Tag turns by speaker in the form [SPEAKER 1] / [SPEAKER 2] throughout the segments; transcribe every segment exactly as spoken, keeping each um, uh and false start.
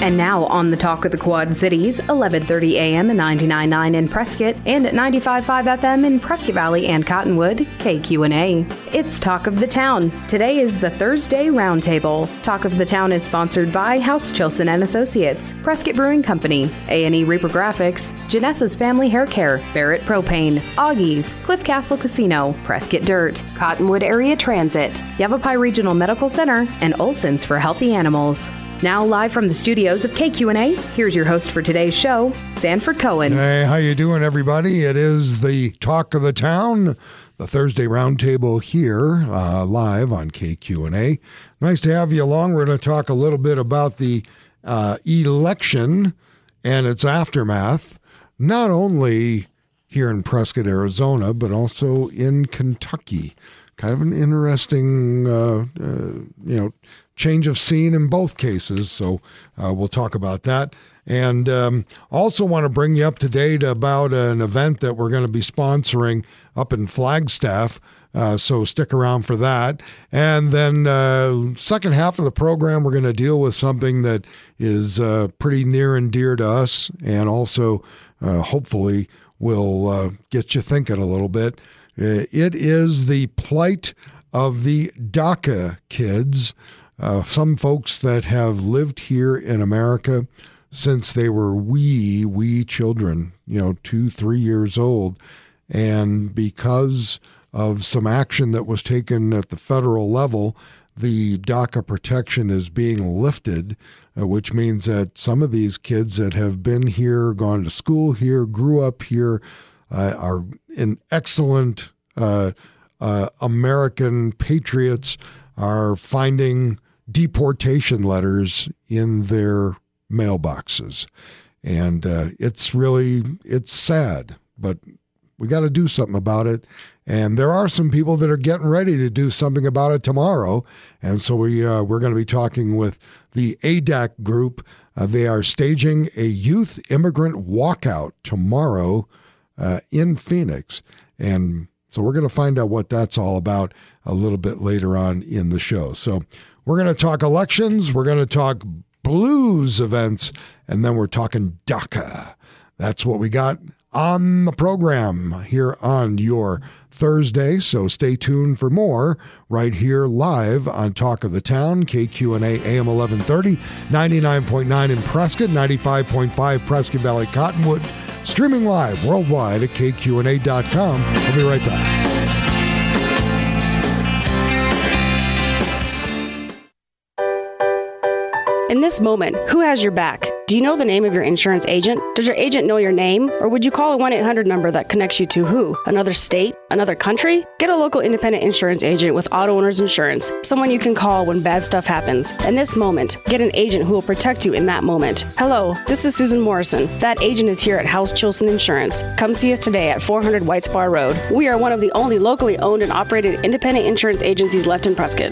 [SPEAKER 1] And now on the Talk of the Quad Cities, eleven thirty a.m. and ninety-nine point nine in Prescott and ninety-five point five F M in Prescott Valley and Cottonwood, K Q and A. It's Talk of the Town. Today is the Thursday Roundtable. Talk of the Town is sponsored by House Chilson and Associates, Prescott Brewing Company, A and E Reprographics, Janessa's Family Hair Care, Barrett Propane, Augie's, Cliff Castle Casino, Prescott Dirt, Cottonwood Area Transit, Yavapai Regional Medical Center, and Olson's for Healthy Animals. Now live from the studios of K Q and A, here's your host for today's show, Sanford Cohen.
[SPEAKER 2] Hey, how you doing, everybody? It is the Talk of the Town, the Thursday Roundtable here, uh, live on K Q and A. Nice to have you along. We're going to talk a little bit about the uh, election and its aftermath, not only here in Prescott, Arizona, but also in Kentucky. Kind of an interesting, uh, uh, you know, change of scene in both cases, so uh, we'll talk about that. And um, also want to bring you up to date about an event that we're going to be sponsoring up in Flagstaff, uh, so stick around for that. And then uh, second half of the program, we're going to deal with something that is uh, pretty near and dear to us, and also uh, hopefully will uh, get you thinking a little bit. Uh, it is the plight of the DACA kids. Uh, some folks that have lived here in America since they were wee, wee children, you know, two, three years old. And because of some action that was taken at the federal level, the DACA protection is being lifted, uh, which means that some of these kids that have been here, gone to school here, grew up here, uh, are in excellent uh, uh, American patriots, are finding deportation letters in their mailboxes. And uh, it's really, it's sad, but we got to do something about it. And there are some people that are getting ready to do something about it tomorrow. And so we, uh, we're going to be talking with the A D A C group. Uh, they are staging a youth immigrant walkout tomorrow uh, in Phoenix. And so we're going to find out what that's all about a little bit later on in the show. So we're going to talk elections, we're going to talk blues events, and then we're talking DACA. That's what we got on the program here on your Thursday, so stay tuned for more right here live on Talk of the Town, K Q and A, A M eleven thirty, ninety-nine point nine in Prescott, ninety-five point five Prescott Valley Cottonwood, streaming live worldwide at K Q and A dot com. We'll be right back.
[SPEAKER 3] In this moment, who has your back? Do you know the name of your insurance agent? Does your agent know your name? Or would you call a one eight hundred number that connects you to who? Another state? Another country? Get a local independent insurance agent with Auto Owners Insurance, someone you can call when bad stuff happens. In this moment, get an agent who will protect you in that moment. Hello, this is Susan Morrison. That agent is here at House Chilson Insurance. Come see us today at four hundred White Spar Road. We are one of the only locally owned and operated independent insurance agencies left in Prescott.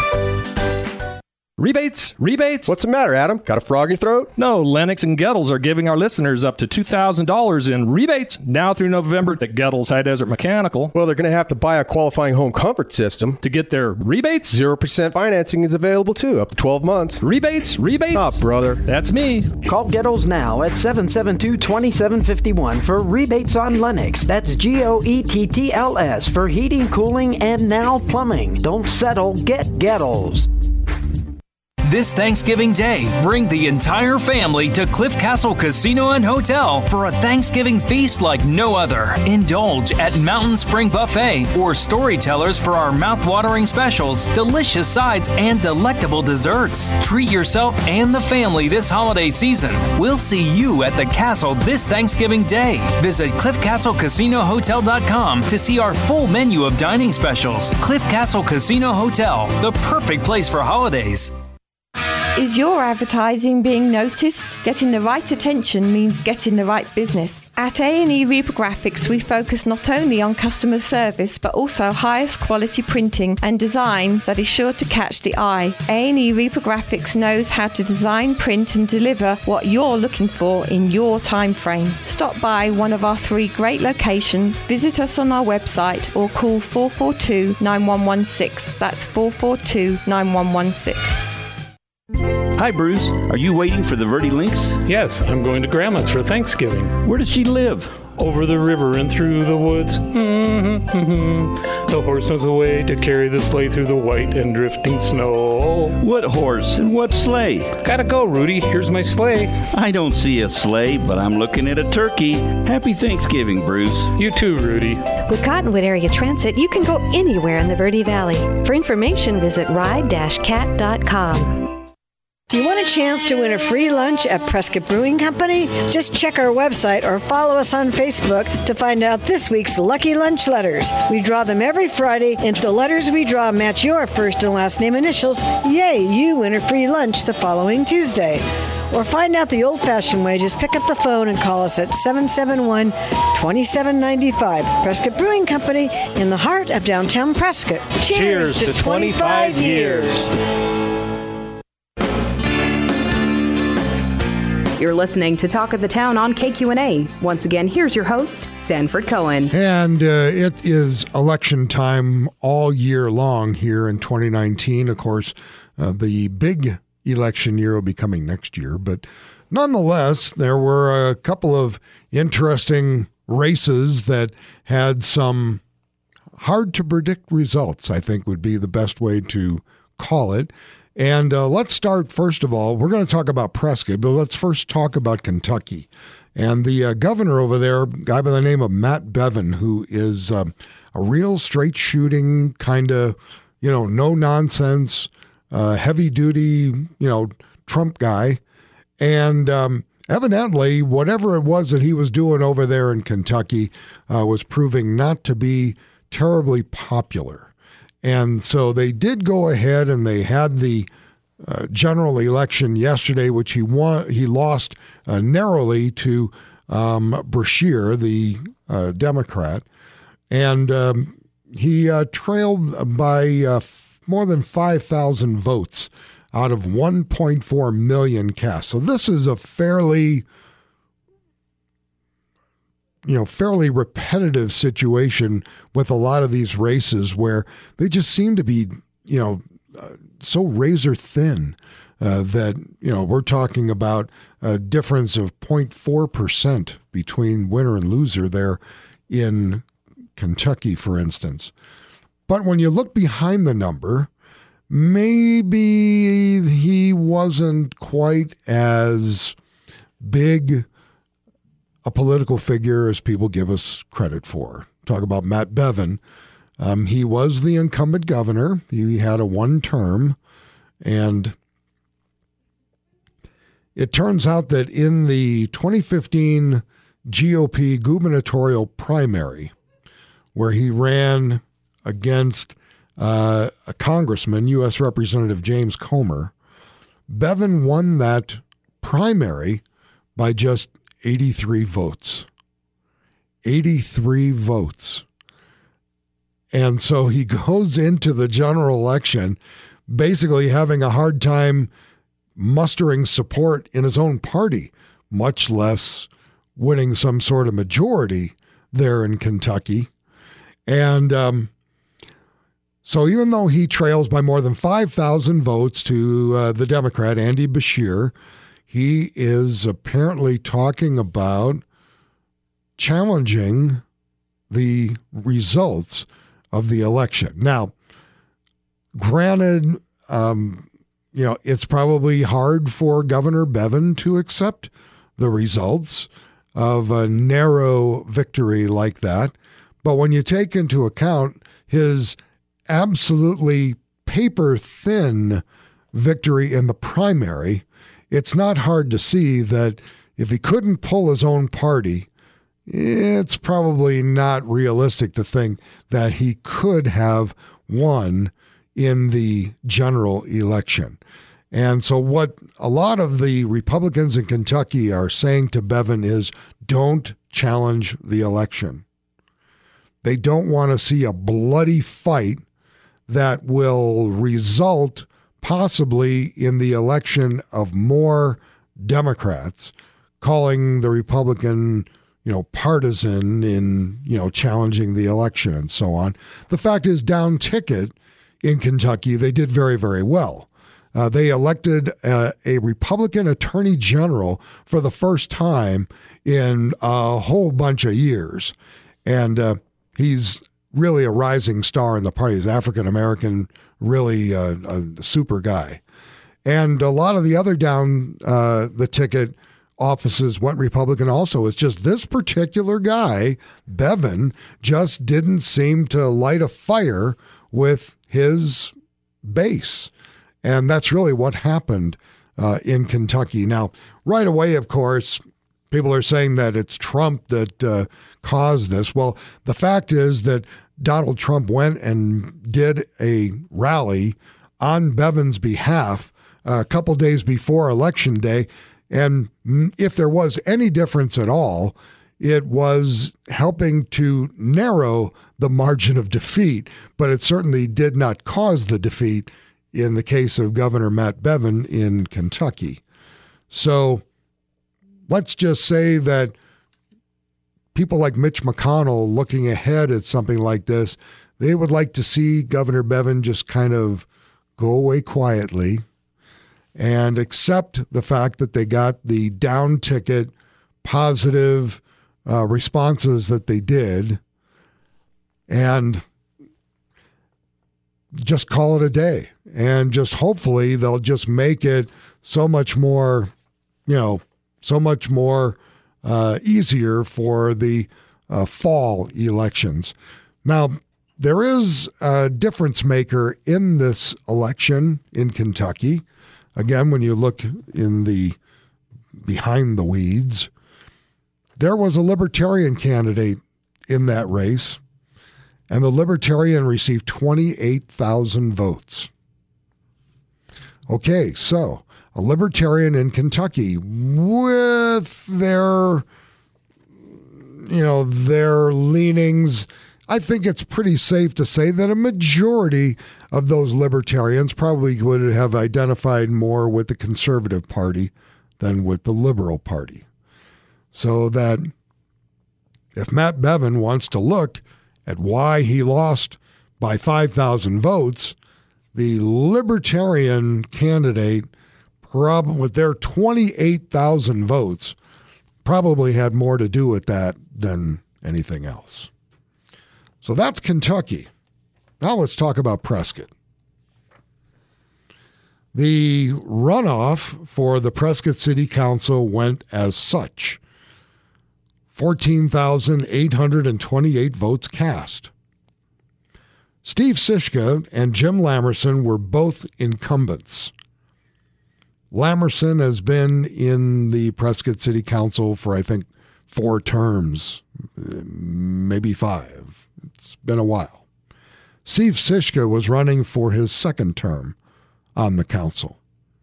[SPEAKER 4] Rebates? Rebates?
[SPEAKER 5] What's the matter, Adam? Got a frog in your throat?
[SPEAKER 4] No, Lennox and Gettles are giving our listeners up to two thousand dollars in rebates now through November at Gettles High Desert Mechanical.
[SPEAKER 5] Well, they're going to have to buy a qualifying home comfort system.
[SPEAKER 4] To get their rebates?
[SPEAKER 5] zero percent financing is available, too, up to twelve months.
[SPEAKER 4] Rebates? Rebates?
[SPEAKER 5] Oh, brother.
[SPEAKER 4] That's me.
[SPEAKER 6] Call Gettles now at seven seven two, two seven five one for rebates on Lennox. That's G O E T T L S for heating, cooling, and now plumbing. Don't settle. Get Gettles.
[SPEAKER 7] This Thanksgiving Day, bring the entire family to Cliff Castle Casino and Hotel for a Thanksgiving feast like no other. Indulge at Mountain Spring Buffet or Storytellers for our mouth-watering specials, delicious sides, and delectable desserts. Treat yourself and the family this holiday season. We'll see you at the castle this Thanksgiving Day. Visit cliff castle casino hotel dot com to see our full menu of dining specials. Cliff Castle Casino Hotel, the perfect place for holidays.
[SPEAKER 8] Is your advertising being noticed? Getting the right attention means getting the right business. At A and E Reprographics, we focus not only on customer service, but also highest quality printing and design that is sure to catch the eye. A and E Reprographics knows how to design, print, and deliver what you're looking for in your time frame. Stop by one of our three great locations, visit us on our website, or call four four two, nine one one six. That's four four two, nine one one six.
[SPEAKER 9] Hi, Bruce. Are you waiting for the Verde Lynx?
[SPEAKER 10] Yes, I'm going to Grandma's for Thanksgiving.
[SPEAKER 9] Where does she live?
[SPEAKER 10] Over the river and through the woods. The horse knows the way to carry the sleigh through the white and drifting snow.
[SPEAKER 9] What horse and what sleigh?
[SPEAKER 10] Gotta go, Rudy. Here's my sleigh.
[SPEAKER 9] I don't see a sleigh, but I'm looking at a turkey. Happy Thanksgiving, Bruce.
[SPEAKER 10] You too, Rudy.
[SPEAKER 11] With Cottonwood Area Transit, you can go anywhere in the Verde Valley. For information, visit ride dash cat dot com.
[SPEAKER 12] Do you want a chance to win a free lunch at Prescott Brewing Company? Just check our website or follow us on Facebook to find out this week's lucky lunch letters. We draw them every Friday, and if the letters we draw match your first and last name initials, yay, you win a free lunch the following Tuesday. Or find out the old-fashioned way, just pick up the phone and call us at seven seven one, two seven nine five. Prescott Brewing Company in the heart of downtown Prescott. Cheers,
[SPEAKER 5] Cheers to twenty-five years.
[SPEAKER 1] You're listening to Talk of the Town on K Q N A. Once again, here's your host, Sanford Cohen.
[SPEAKER 2] And uh, it is election time all year long here in twenty nineteen. Of course, uh, the big election year will be coming next year. But nonetheless, there were a couple of interesting races that had some hard-to-predict results, I think would be the best way to call it. And uh, let's start, first of all, we're going to talk about Prescott, but let's first talk about Kentucky. And the uh, governor over there, a guy by the name of Matt Bevin, who is um, a real straight-shooting kind of, you know, no-nonsense, uh, heavy-duty, you know, Trump guy. And um, evidently, whatever it was that he was doing over there in Kentucky uh, was proving not to be terribly popular. And so they did go ahead and they had the uh, general election yesterday, which he won. He lost uh, narrowly to um, Brashear, the uh, Democrat, and um, he uh, trailed by uh, f- more than five thousand votes out of one point four million cast. So this is a fairly you know, fairly repetitive situation with a lot of these races where they just seem to be, you know, uh, so razor thin uh, that, you know, we're talking about a difference of zero point four percent between winner and loser there in Kentucky, for instance. But when you look behind the number, maybe he wasn't quite as big a political figure as people give us credit for. Talk about Matt Bevin. Um, he was the incumbent governor. He had a one term. And it turns out that in the twenty fifteen G O P gubernatorial primary, where he ran against uh, a congressman, U S Representative James Comer, Bevin won that primary by just eighty-three votes. eighty-three votes. And so he goes into the general election basically having a hard time mustering support in his own party, much less winning some sort of majority there in Kentucky. And um, so even though he trails by more than five thousand votes to uh, the Democrat, Andy Beshear, he is apparently talking about challenging the results of the election. Now, granted, um, you know, it's probably hard for Governor Bevin to accept the results of a narrow victory like that. But when you take into account his absolutely paper-thin victory in the primary, it's not hard to see that if he couldn't pull his own party, it's probably not realistic to think that he could have won in the general election. And so what a lot of the Republicans in Kentucky are saying to Bevin is, don't challenge the election. They don't want to see a bloody fight that will result possibly in the election of more Democrats, calling the Republican, you know, partisan in, you know, challenging the election and so on. The fact is, down ticket in Kentucky, they did very, very well. uh, they elected uh, a Republican attorney general for the first time in a whole bunch of years. And uh, he's really a rising star in the party. He's African-American, really uh, a super guy. And a lot of the other down uh, the ticket offices went Republican also. It's just this particular guy, Bevin, just didn't seem to light a fire with his base. And that's really what happened uh, in Kentucky. Now, right away, of course, people are saying that it's Trump that uh, caused this. Well, the fact is that Donald Trump went and did a rally on Bevin's behalf a couple days before Election Day. And if there was any difference at all, it was helping to narrow the margin of defeat, but it certainly did not cause the defeat in the case of Governor Matt Bevin in Kentucky. So let's just say that people like Mitch McConnell looking ahead at something like this, they would like to see Governor Bevin just kind of go away quietly and accept the fact that they got the down ticket positive uh, responses that they did and just call it a day. And just hopefully they'll just make it so much more, you know, so much more uh, easier for the uh, fall elections. Now, there is a difference maker in this election in Kentucky. Again, when you look in the behind the weeds, there was a Libertarian candidate in that race, and the Libertarian received twenty-eight thousand votes. Okay, so a Libertarian in Kentucky with their, you know, their leanings, I think it's pretty safe to say that a majority of those Libertarians probably would have identified more with the Conservative Party than with the Liberal Party. So that if Matt Bevin wants to look at why he lost by five thousand votes, the Libertarian candidate, prob- with their twenty-eight thousand votes, probably had more to do with that than anything else. So that's Kentucky. Now let's talk about Prescott. The runoff for the Prescott City Council went as such. fourteen thousand eight hundred twenty-eight votes cast. Steve Sischka and Jim Lamerson were both incumbents. Lamerson has been in the Prescott City Council for, I think, four terms, maybe five. It's been a while. Steve Sischka was running for his second term on the council.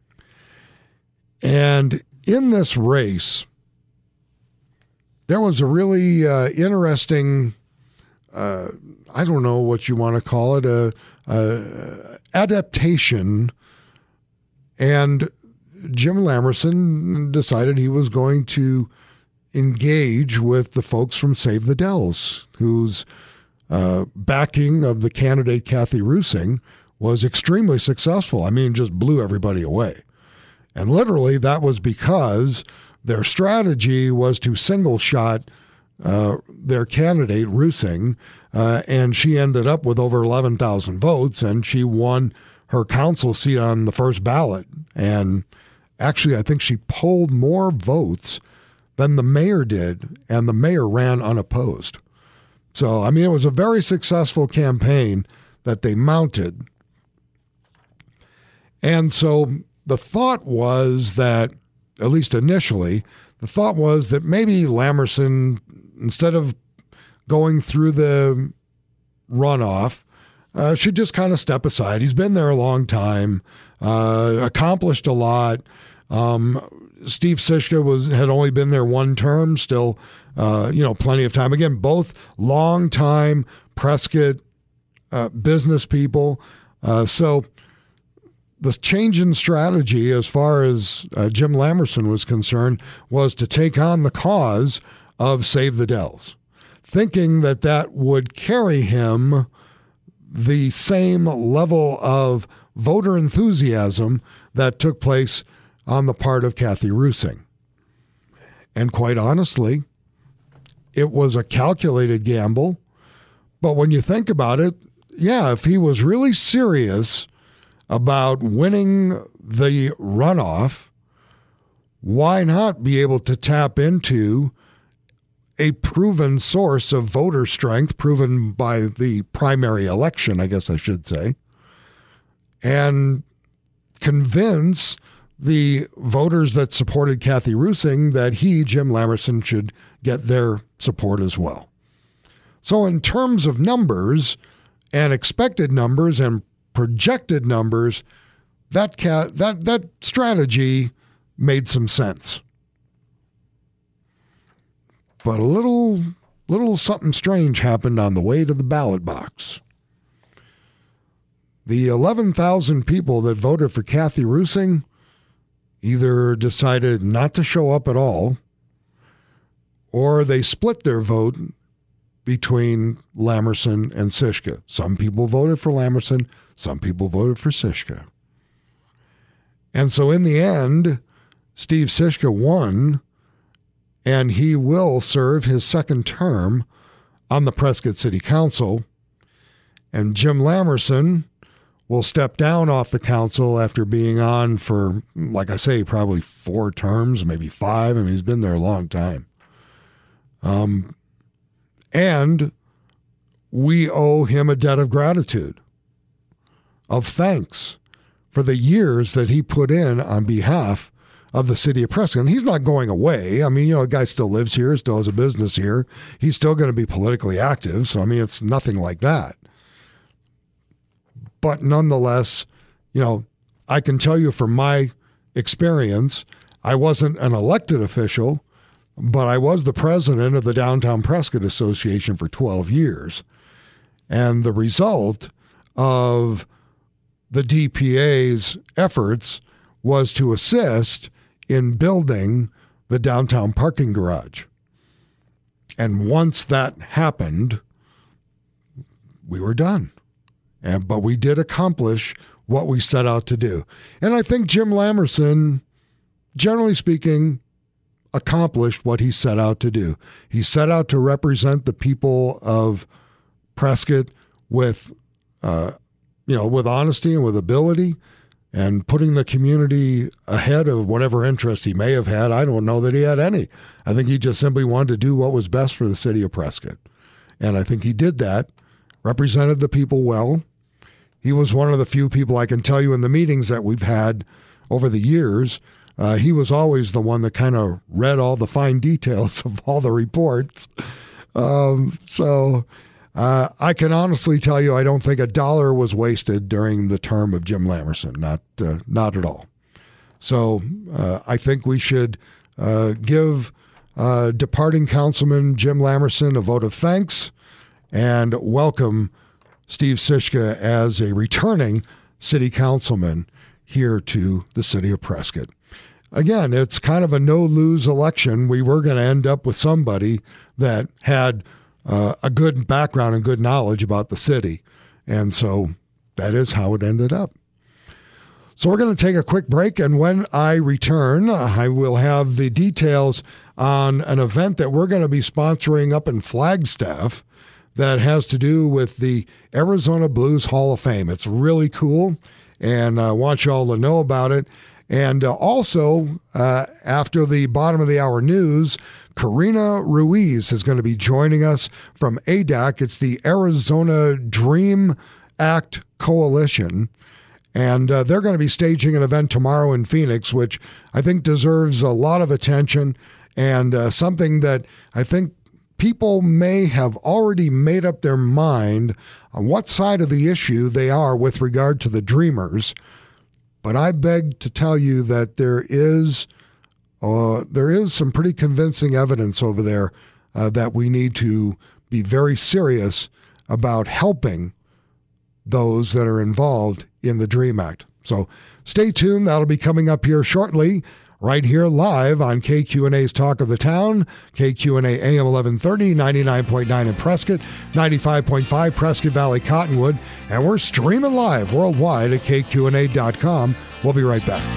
[SPEAKER 2] And in this race, there was a really uh, interesting, uh, I don't know what you want to call it, a, a adaptation. And Jim Lamerson decided he was going to engage with the folks from Save the Dells, whose uh, backing of the candidate Kathy Rusing was extremely successful. I mean, just blew everybody away. And literally that was because their strategy was to single shot uh, their candidate, Rusing, uh, and she ended up with over eleven thousand votes, and she won her council seat on the first ballot. And actually, I think she polled more votes than the mayor did, and the mayor ran unopposed. So, I mean, it was a very successful campaign that they mounted. And so the thought was that, at least initially, the thought was that maybe Lamerson, instead of going through the runoff, uh, should just kind of step aside. He's been there a long time, uh, accomplished a lot. Um, Steve Sischka was had only been there one term, still, uh, you know, plenty of time. Again, both long-time Prescott uh, business people. Uh, so the change in strategy, as far as uh, Jim Lamerson was concerned, was to take on the cause of Save the Dells, thinking that that would carry him the same level of voter enthusiasm that took place on the part of Kathy Rusing. And quite honestly, it was a calculated gamble. But when you think about it, yeah, if he was really serious about winning the runoff, why not be able to tap into a proven source of voter strength, proven by the primary election, I guess I should say, and convince the voters that supported Kathy Rusing that he, Jim Lamerson, should get their support as well. So in terms of numbers and expected numbers and projected numbers, that ca- that that strategy made some sense. But a little little something strange happened on the way to the ballot box. The eleven thousand people that voted for Kathy Rusing either decided not to show up at all, or they split their vote between Lamerson and Sischke. Some people voted for Lamerson, some people voted for Sischke. And so in the end, Steve Sischke won, and he will serve his second term on the Prescott City Council. And Jim Lamerson will step down off the council after being on for, like I say, probably four terms, maybe five. I mean, he's been there a long time. Um, and we owe him a debt of gratitude, of thanks for the years that he put in on behalf of the city of Prescott. And he's not going away. I mean, you know, the guy still lives here, still has a business here. He's still going to be politically active. So, I mean, it's nothing like that. But nonetheless, you know, I can tell you from my experience, I wasn't an elected official, but I was the president of the Downtown Prescott Association for twelve years. And the result of the D P A's efforts was to assist in building the downtown parking garage. And once that happened, we were done. And, but we did accomplish what we set out to do. And I think Jim Lamerson, generally speaking, accomplished what he set out to do. He set out to represent the people of Prescott with, uh, you know, with honesty and with ability, and putting the community ahead of whatever interest he may have had. I don't know that he had any. I think he just simply wanted to do what was best for the city of Prescott. And I think he did that, represented the people well. He was one of the few people, I can tell you, in the meetings that we've had over the years, uh, he was always the one that kind of read all the fine details of all the reports. Um, so uh, I can honestly tell you I don't think a dollar was wasted during the term of Jim Lamerson, not, uh, not at all. So uh, I think we should uh, give uh, departing Councilman Jim Lamerson a vote of thanks and welcome Steve Sischke as a returning city councilman here to the city of Prescott. Again, it's kind of a no-lose election. We were going to end up with somebody that had uh, a good background and good knowledge about the city. And so that is how it ended up. So we're going to take a quick break, and when I return, I will have the details on an event that we're going to be sponsoring up in Flagstaff that has to do with the Arizona Blues Hall of Fame. It's really cool, and I want you all to know about it. And uh, also, uh, after the bottom of the hour news, Karina Ruiz is going to be joining us from A D A C. It's the Arizona Dream Act Coalition. And uh, they're going to be staging an event tomorrow in Phoenix, which I think deserves a lot of attention, and uh, something that I think people may have already made up their mind on what side of the issue they are with regard to the Dreamers. But I beg to tell you that there is uh, there is some pretty convincing evidence over there uh, that we need to be very serious about helping those that are involved in the DREAM Act. So stay tuned. That'll be coming up here shortly. right here live on K Q N A's Talk of the Town, K Q N A A M eleven thirty, ninety-nine point nine in Prescott, ninety-five point five Prescott Valley Cottonwood, and we're streaming live worldwide at K Q N A dot com. We'll be right back.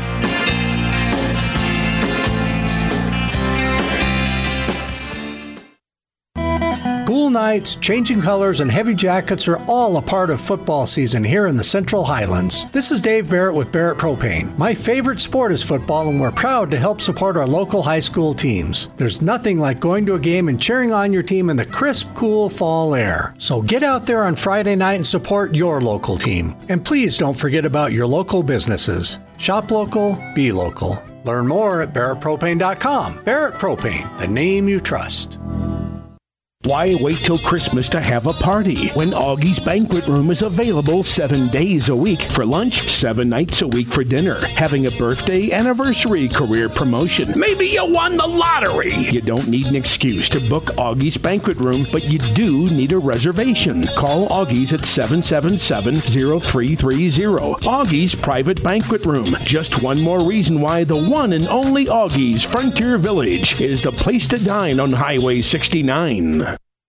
[SPEAKER 13] Cool nights, changing colors, and heavy jackets are all a part of football season here in the Central Highlands. This is Dave Barrett with Barrett Propane. My favorite sport is football, and we're proud to help support our local high school teams. There's nothing like going to a game and cheering on your team in the crisp, cool fall air. So get out there on Friday night and support your local team. And please don't forget about your local businesses. Shop local, be local. Learn more at Barrett Propane dot com. Barrett Propane, the name you trust.
[SPEAKER 14] Why wait till Christmas to have a party when Augie's Banquet Room is available seven days a week for lunch, seven nights a week for dinner, having a birthday, anniversary, career promotion. Maybe you won the lottery. You don't need an excuse to book Augie's Banquet Room, but you do need a reservation. Call Augie's at seven seven seven, zero three three zero. Augie's Private Banquet Room. Just one more reason why the one and only Augie's Frontier Village is the place to dine on Highway sixty-nine.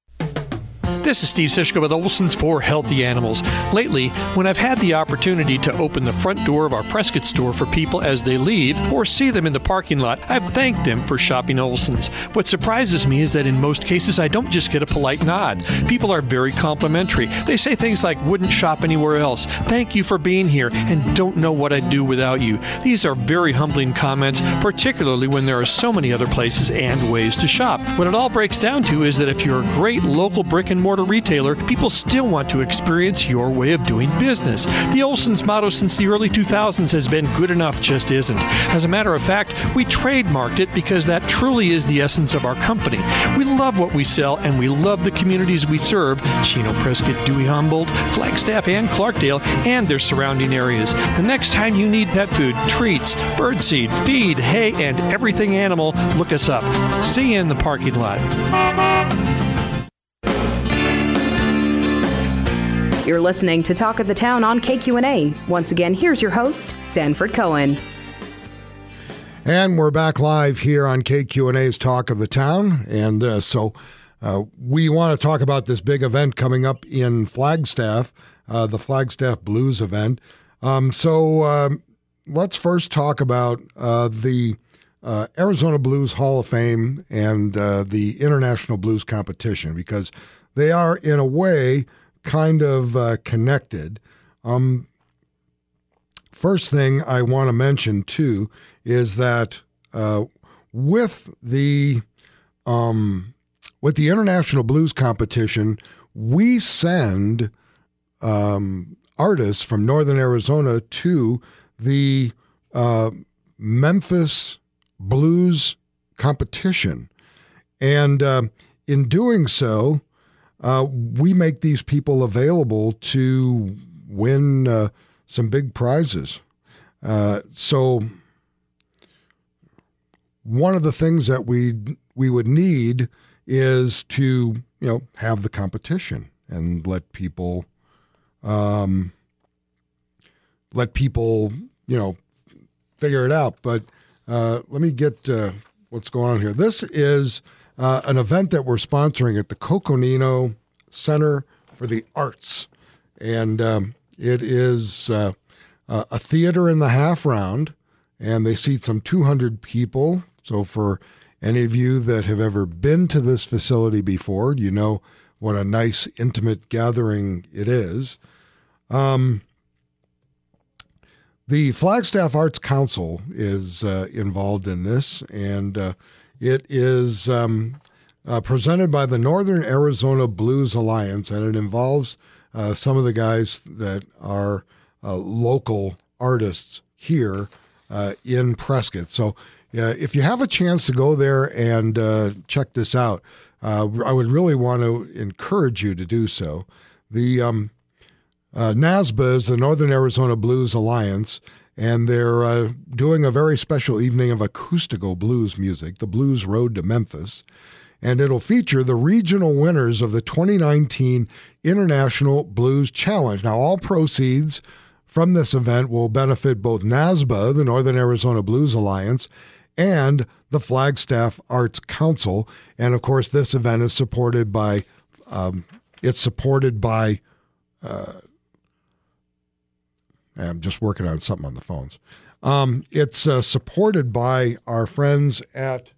[SPEAKER 15] This is Steve Sischka with Olson's for Healthy Animals. Lately, when I've had the opportunity to open the front door of our Prescott store for people as they leave or see them in the parking lot, I've thanked them for shopping Olson's. What surprises me is that in most cases, I don't just get a polite nod. People are very complimentary. They say things like, wouldn't shop anywhere else, thank you for being here, and don't know what I'd do without you. These are very humbling comments, particularly when there are so many other places and ways to shop. What it all breaks down to is that if you're a great local brick and mortar retailer, people still want to experience your way of doing business. The Olson's motto since the early two thousands has been good enough just isn't. As a matter of fact, we trademarked it because that truly is the essence of our company. We love what we sell and we love the communities we serve, Chino, Prescott, Dewey, Humboldt, Flagstaff, and Clarkdale, and their surrounding areas. The next time you need pet food, treats, birdseed, feed, hay, and everything animal, look us up. See you in the parking lot.
[SPEAKER 1] You're listening to Talk of the Town on K Q N A. Once again, here's your host, Sanford Cohen.
[SPEAKER 2] And we're back live here on K Q N A's Talk of the Town. And uh, so uh, we want to talk about this big event coming up in Flagstaff, uh, the Flagstaff Blues event. Um, so um, let's first talk about uh, the uh, Arizona Blues Hall of Fame and uh, the International Blues Competition, because they are, in a way, kind of uh, connected. Um, first thing I want to mention, too, is that uh, with the um, with the International Blues Competition, we send um, artists from Northern Arizona to the uh, Memphis Blues Competition. And uh, in doing so, Uh, we make these people available to win uh, some big prizes. Uh, so one of the things that we we would need is to, you know, have the competition and let people um, let people, you know, figure it out. But uh, let me get uh, what's going on here. This is Uh, an event that we're sponsoring at the Coconino Center for the Arts. And um, it is uh, uh, a theater in the half round, and they seat some two hundred people. So for any of you that have ever been to this facility before, you know what a nice, intimate gathering it is. Um, the Flagstaff Arts Council is uh, involved in this, and uh, it is um, uh, presented by the Northern Arizona Blues Alliance, and it involves uh, some of the guys that are uh, local artists here uh, in Prescott. So uh, if you have a chance to go there and uh, check this out, uh, I would really want to encourage you to do so. The um, uh, NASBA is the Northern Arizona Blues Alliance, and they're uh, doing a very special evening of acoustical blues music, the Blues Road to Memphis, and it'll feature the regional winners of the twenty nineteen International Blues Challenge. Now, all proceeds from this event will benefit both NASBA, the Northern Arizona Blues Alliance, and the Flagstaff Arts Council. And of course, this event is supported by, um, it's supported by, uh, I'm just working on something on the phones. Um, it's uh, supported by our friends at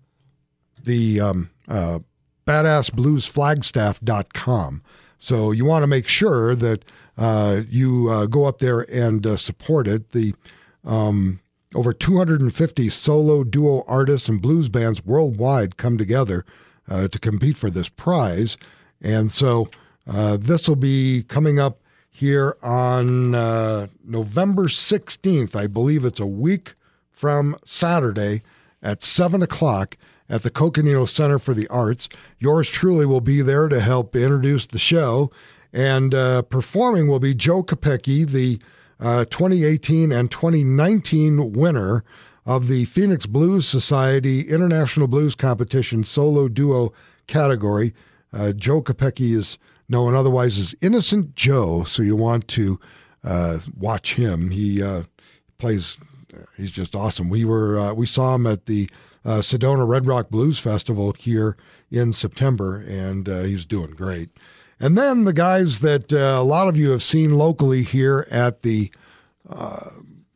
[SPEAKER 2] the um, uh, badass blues flagstaff dot com. So you want to make sure that uh, you uh, go up there and uh, support it. The um, over two hundred fifty solo, duo artists and blues bands worldwide come together uh, to compete for this prize. And so uh, this will be coming up here on uh, November sixteenth. I believe it's a week from Saturday at seven o'clock at the Coconino Center for the Arts. Yours truly will be there to help introduce the show. And uh, performing will be Joe Kopecki, the uh, twenty eighteen and twenty nineteen winner of the Phoenix Blues Society International Blues Competition Solo Duo category. Uh, Joe Kopecki is known otherwise as Innocent Joe, so you want to uh, watch him. He uh, plays, he's just awesome. We were uh, we saw him at the uh, Sedona Red Rock Blues Festival here in September, and uh, he's doing great. And then the guys that uh, a lot of you have seen locally here at the uh,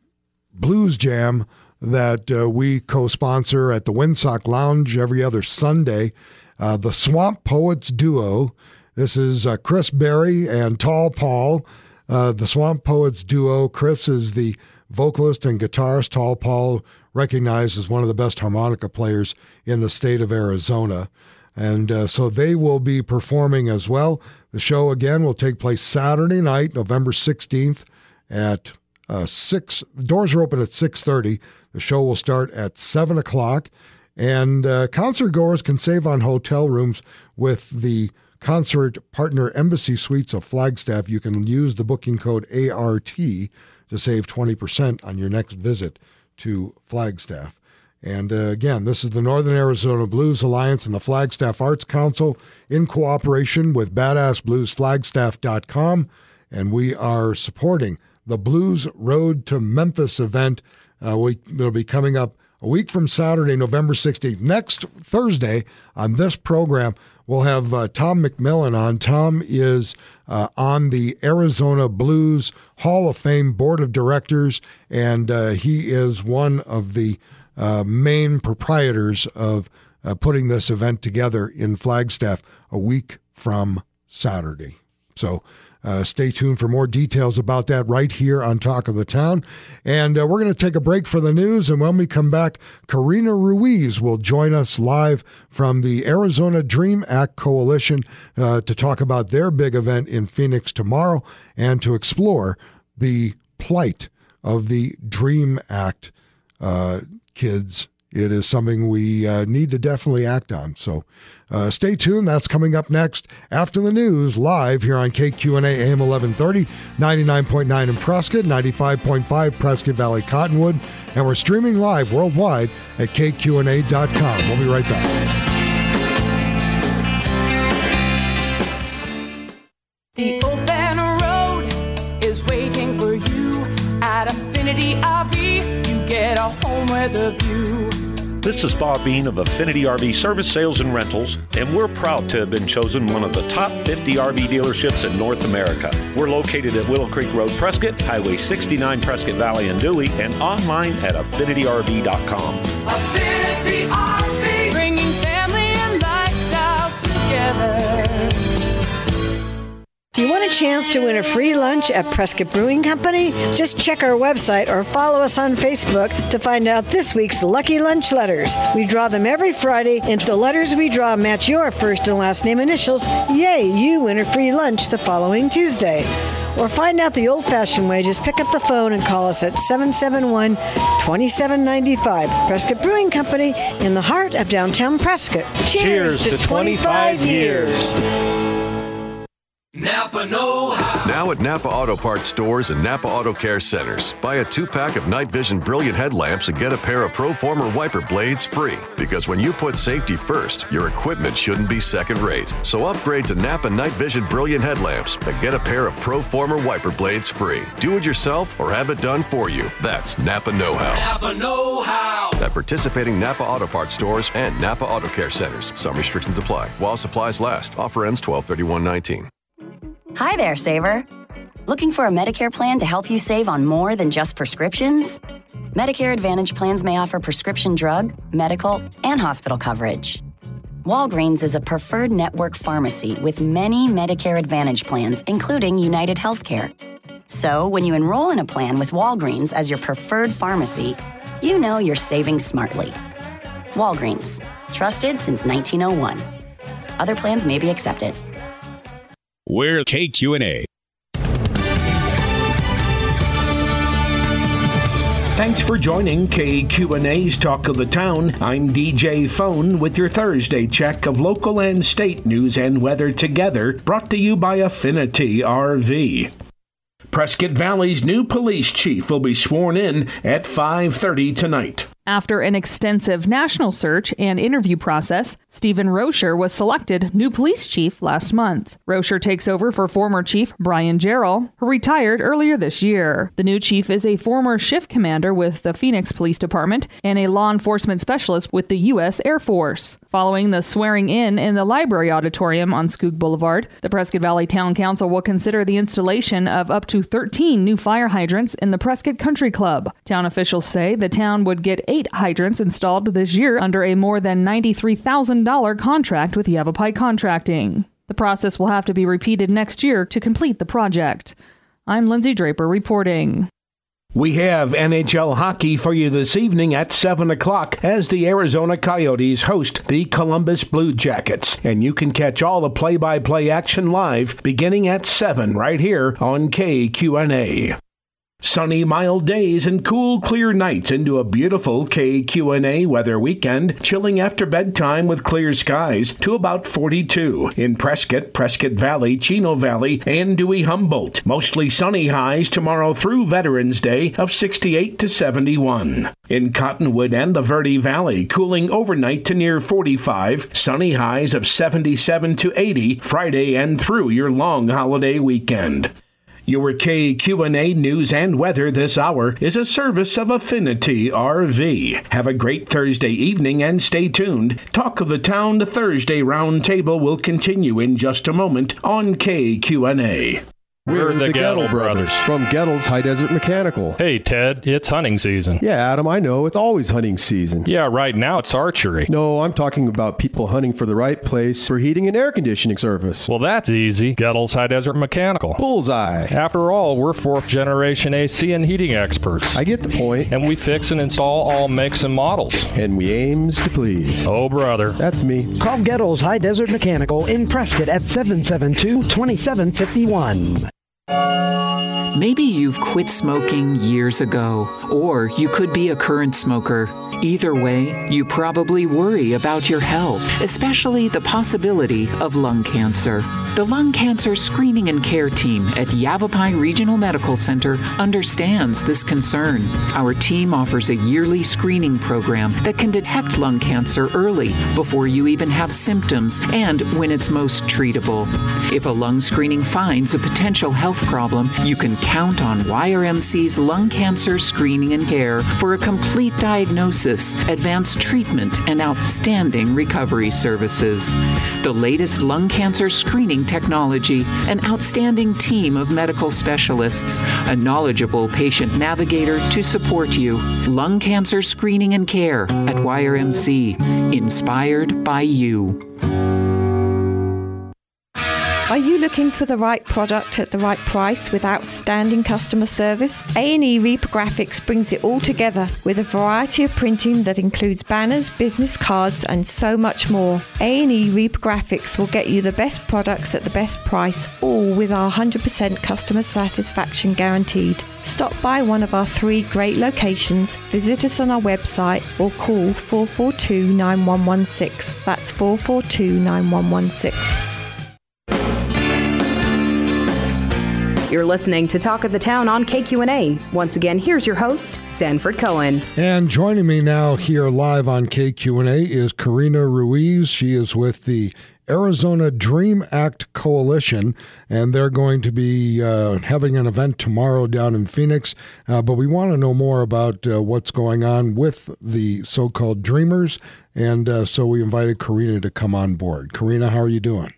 [SPEAKER 2] Blues Jam that uh, we co-sponsor at the Windsock Lounge every other Sunday, uh, the Swamp Poets Duo. This is uh, Chris Berry and Tall Paul, uh, the Swamp Poets Duo. Chris is the vocalist and guitarist. Tall Paul, recognized as one of the best harmonica players in the state of Arizona. And uh, so they will be performing as well. The show, again, will take place Saturday night, November sixteenth at uh, six. The doors are open at six thirty. The show will start at seven o'clock. And uh, concert goers can save on hotel rooms with the concert partner Embassy Suites of Flagstaff. You can use the booking code A R T to save twenty percent on your next visit to Flagstaff. And uh, again, this is the Northern Arizona Blues Alliance and the Flagstaff Arts Council in cooperation with badass blues flagstaff dot com. And we are supporting the Blues Road to Memphis event. Uh, we, it'll be coming up a week from Saturday, November sixteenth. Next Thursday on this program, we'll have uh, Tom McMillan on. Tom is uh, on the Arizona Blues Hall of Fame Board of Directors, and uh, he is one of the uh, main proprietors of uh, putting this event together in Flagstaff a week from Saturday. So uh, stay tuned for more details about that right here on Talk of the Town. And uh, we're going to take a break for the news, and when we come back, Karina Ruiz will join us live from the Arizona Dream Act Coalition uh, to talk about their big event in Phoenix tomorrow and to explore the plight of the Dream Act uh, kids. It is something we uh, need to definitely act on. So uh, stay tuned. That's coming up next after the news, live here on K Q N A A M eleven thirty, ninety-nine point nine in Prescott, ninety-five point five Prescott Valley Cottonwood, and we're streaming live worldwide at K Q N A dot com. We'll be right back.
[SPEAKER 16] The open road is waiting for you at Affinity R V. You get a home with a view.
[SPEAKER 17] This is Bob Bean of Affinity R V Service, Sales, and Rentals, and we're proud to have been chosen one of the top fifty R V dealerships in North America. We're located at Willow Creek Road, Prescott, Highway sixty-nine, Prescott Valley and Dewey, and online at affinity R V dot com.
[SPEAKER 16] Affinity R V, bringing family and lifestyles together.
[SPEAKER 12] Do you want a chance to win a free lunch at Prescott Brewing Company? Just check our website or follow us on Facebook to find out this week's lucky lunch letters. We draw them every Friday, and if the letters we draw match your first and last name initials, yay, you win a free lunch the following Tuesday. Or find out the old-fashioned way, just pick up the phone and call us at seven seven one, two seven nine five. Prescott Brewing Company in the heart of downtown Prescott.
[SPEAKER 5] Cheers, Cheers to, to twenty-five years.
[SPEAKER 18] Napa know-how. Now at Napa Auto Parts stores and Napa Auto Care centers, buy a two-pack of Night Vision Brilliant headlamps and get a pair of Proformer wiper blades free. Because when you put safety first, your equipment shouldn't be second-rate. So upgrade to Napa Night Vision Brilliant headlamps and get a pair of Proformer wiper blades free. Do it yourself or have it done for you. That's Napa know-how.
[SPEAKER 16] Napa know-how.
[SPEAKER 18] at participating Napa Auto Parts stores and Napa Auto Care Centers. Some restrictions apply while supplies last. Offer ends twelve thirty-one nineteen.
[SPEAKER 19] Hi there, Saver. Looking for a Medicare plan to help you save on more than just prescriptions? Medicare Advantage plans may offer prescription drug, medical, and hospital coverage. Walgreens is a preferred network pharmacy with many Medicare Advantage plans, including United Healthcare. So, when you enroll in a plan with Walgreens as your preferred pharmacy, you know you're saving smartly. Walgreens, trusted since nineteen oh one. Other plans may be accepted.
[SPEAKER 20] We're K Q and A. Thanks for joining K Q and A's Talk of the Town. I'm D J Phone with your Thursday check of local and state news and weather together, brought to you by Affinity R V. Prescott Valley's new police chief will be sworn in at five thirty tonight.
[SPEAKER 21] After an extensive national search and interview process, Stephen Rocher was selected new police chief last month. Rocher takes over for former chief Brian Jarrell, who retired earlier this year. The new chief is a former shift commander with the Phoenix Police Department and a law enforcement specialist with the U S Air Force. Following the swearing in in the library auditorium on Skoog Boulevard, the Prescott Valley Town Council will consider the installation of up to thirteen new fire hydrants in the Prescott Country Club. Town officials say the town would get eight hydrants installed this year under a more than ninety-three thousand dollars contract with Yavapai Contracting. The process will have to be repeated next year to complete the project. I'm Lindsay Draper reporting.
[SPEAKER 20] We have N H L hockey for you this evening at seven o'clock as the Arizona Coyotes host the Columbus Blue Jackets. And you can catch all the play-by-play action live beginning at seven right here on K Q and A. Sunny, mild days and cool, clear nights into a beautiful K Q and A weather weekend, chilling after bedtime with clear skies to about forty-two. In Prescott, Prescott Valley, Chino Valley, and Dewey Humboldt. Mostly sunny highs tomorrow through Veterans Day of sixty-eight to seventy-one. In Cottonwood and the Verde Valley, cooling overnight to near forty-five, sunny highs of seventy-seven to eighty Friday and through your long holiday weekend. Your K Q and A news and weather this hour is a service of Affinity R V. Have a great Thursday evening and stay tuned. Talk of the Town, the Thursday Roundtable will continue in just a moment on K Q and A.
[SPEAKER 4] We're, We're the, the Gettle, Gettle brothers.
[SPEAKER 22] brothers from Gettle's High Desert Mechanical.
[SPEAKER 4] Hey, Ted, it's hunting season.
[SPEAKER 22] Yeah, Adam, I know. It's always hunting season.
[SPEAKER 4] Yeah, right now it's archery.
[SPEAKER 22] No, I'm talking about people hunting for the right place for heating and air conditioning service.
[SPEAKER 4] Well, that's easy. Gettle's High Desert Mechanical.
[SPEAKER 22] Bullseye.
[SPEAKER 4] After all, we're fourth generation A C and heating experts.
[SPEAKER 22] I get the point.
[SPEAKER 4] And we fix and install all makes and models.
[SPEAKER 22] And we aims to please.
[SPEAKER 4] Oh, brother.
[SPEAKER 22] That's me.
[SPEAKER 6] Call Gettle's High Desert Mechanical in Prescott at seven seven two, two seven five one.
[SPEAKER 23] Maybe you've quit smoking years ago, or you could be a current smoker. Either way, you probably worry about your health, especially the possibility of lung cancer. The Lung Cancer Screening and Care Team at Yavapai Regional Medical Center understands this concern. Our team offers a yearly screening program that can detect lung cancer early, before you even have symptoms, and when it's most treatable. If a lung screening finds a potential health problem, you can count on Y R M C's Lung Cancer Screening and Care for a complete diagnosis, advanced treatment, and outstanding recovery services. The latest lung cancer screening technology, an outstanding team of medical specialists, a knowledgeable patient navigator to support you. Lung Cancer Screening and Care at Y R M C, inspired by you.
[SPEAKER 8] Are you looking for the right product at the right price with outstanding customer service? A and E Reprographics brings it all together with a variety of printing that includes banners, business cards, and so much more. A and E Reprographics will get you the best products at the best price, all with our one hundred percent customer satisfaction guaranteed. Stop by one of our three great locations, visit us on our website, or call four four two, nine one one six. That's four four two, nine one one six.
[SPEAKER 1] You're listening to Talk of the Town on K Q and A. Once again, here's your host, Sanford Cohen.
[SPEAKER 2] And joining me now here live on K Q and A is Karina Ruiz. She is with the Arizona Dream Act Coalition, and they're going to be uh, having an event tomorrow down in Phoenix. Uh, but we want to know more about uh, what's going on with the so-called Dreamers, and uh, so we invited Karina to come on board. Karina, how are you doing?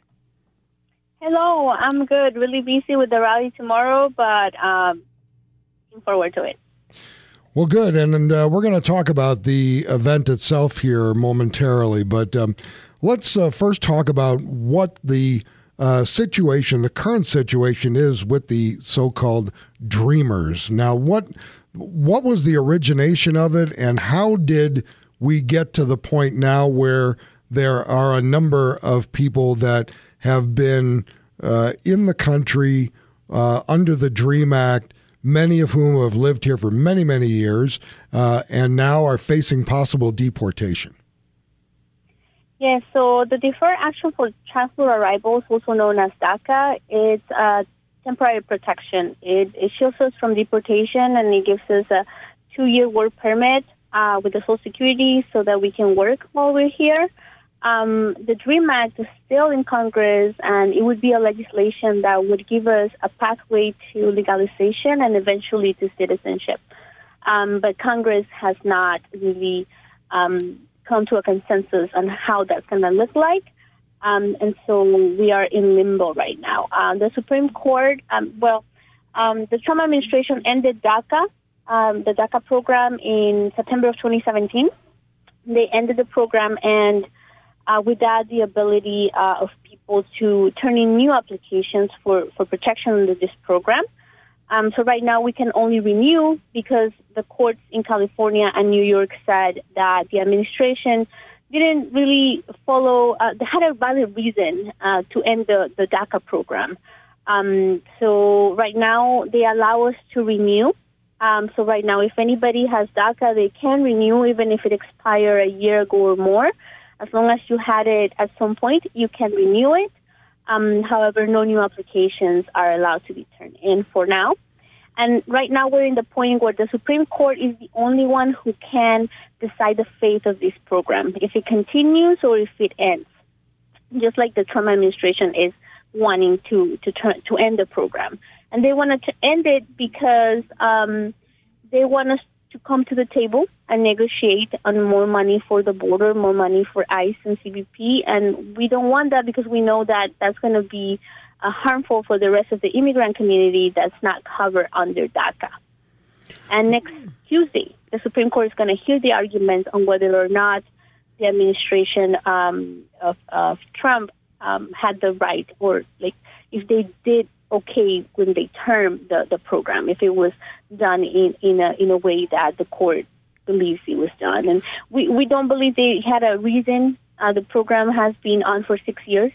[SPEAKER 3] Hello, I'm good. Really busy with the rally tomorrow, but um, looking forward to it.
[SPEAKER 2] Well, good, and, and uh, we're going to talk about the event itself here momentarily, but um, let's uh, first talk about what the uh, situation, the current situation is with the so-called Dreamers. Now, what what was the origination of it, and how did we get to the point now where there are a number of people that have been uh, in the country uh, under the DREAM Act, many of whom have lived here for many, many years, uh, and now are facing possible deportation?
[SPEAKER 3] Yes, so the Deferred Action for Transfer Arrivals, also known as DACA, is uh, temporary protection. It, it shields us from deportation, and it gives us a two-year work permit uh, with the Social Security so that we can work while we're here. Um, the DREAM Act is still in Congress, and it would be a legislation that would give us a pathway to legalization and eventually to citizenship. Um, but Congress has not really um, come to a consensus on how that's going to look like, um, and so we are in limbo right now. Uh, the Supreme Court, um, well, um, the Trump administration ended DACA, um, the DACA program, in September of twenty seventeen. They ended the program, and Uh, without the ability uh, of people to turn in new applications for, for protection under this program. Um, so right now we can only renew because the courts in California and New York said that the administration didn't really follow, uh, they had a valid reason uh, to end the, the DACA program. Um, so right now they allow us to renew. Um, so right now if anybody has DACA, they can renew even if it expired a year ago or more. As long as you had it at some point, you can renew it. Um, however, no new applications are allowed to be turned in for now. And right now we're in the point where the Supreme Court is the only one who can decide the fate of this program, if it continues or if it ends, just like the Trump administration is wanting to, to, turn, to end the program. And they wanted to end it because um, they want us to come to the table and negotiate on more money for the border, more money for ICE and C B P. And we don't want that because we know that that's going to be uh, harmful for the rest of the immigrant community that's not covered under DACA. And next Tuesday, the Supreme Court is going to hear the arguments on whether or not the administration um, of, of Trump um, had the right, or like if they did okay when they term the, the program, if it was done in, in a in a way that the court believes it was done. And we, we don't believe they had a reason. Uh, the program has been on for six years.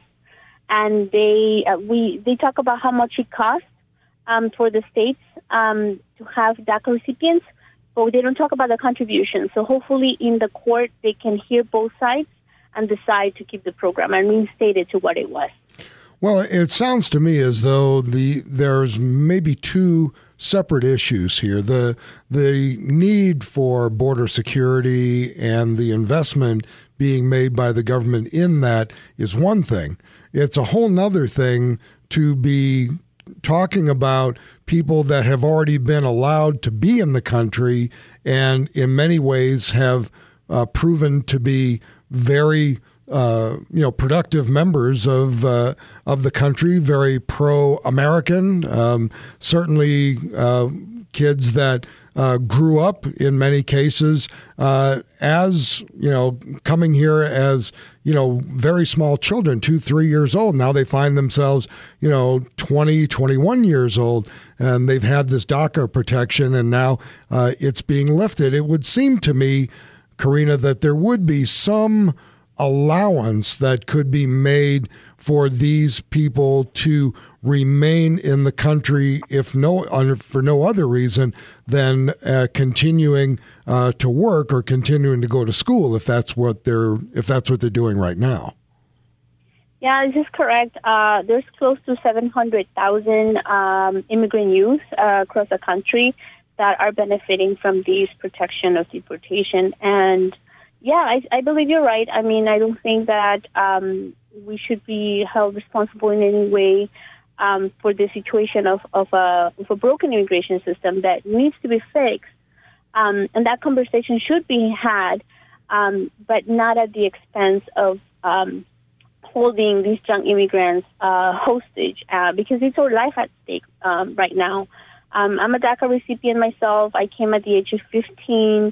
[SPEAKER 3] And they uh, we they talk about how much it costs um, for the states um, to have DACA recipients, but they don't talk about the contributions. So hopefully in the court they can hear both sides and decide to keep the program and reinstate it to what it was.
[SPEAKER 2] Well, it sounds to me as though the there's maybe two separate issues here. The the need for border security and the investment being made by the government in that is one thing. It's a whole nother thing to be talking about people that have already been allowed to be in the country and in many ways have uh, proven to be very Uh, you know, productive members of uh, of the country, very pro-American. Um, certainly, uh, kids that uh, grew up in many cases uh, as you know, coming here as you know, very small children, two, three years old. Now they find themselves, you know, twenty, twenty-one years old, and they've had this DACA protection, and now uh, it's being lifted. It would seem to me, Karina, that there would be some allowance that could be made for these people to remain in the country, if no for no other reason than uh, continuing uh, to work or continuing to go to school, if that's what they're if that's what they're doing right now.
[SPEAKER 3] Yeah, this is correct. Uh, there's close to seven hundred thousand um, immigrant youth uh, across the country that are benefiting from these protection of deportation. And yeah, I, I believe you're right. I mean, I don't think that um, we should be held responsible in any way um, for the situation of, of, a, of a broken immigration system that needs to be fixed. Um, and that conversation should be had, um, but not at the expense of um, holding these young immigrants uh, hostage, uh, because it's our life at stake um, right now. Um, I'm a DACA recipient myself. I came at the age of fifteen.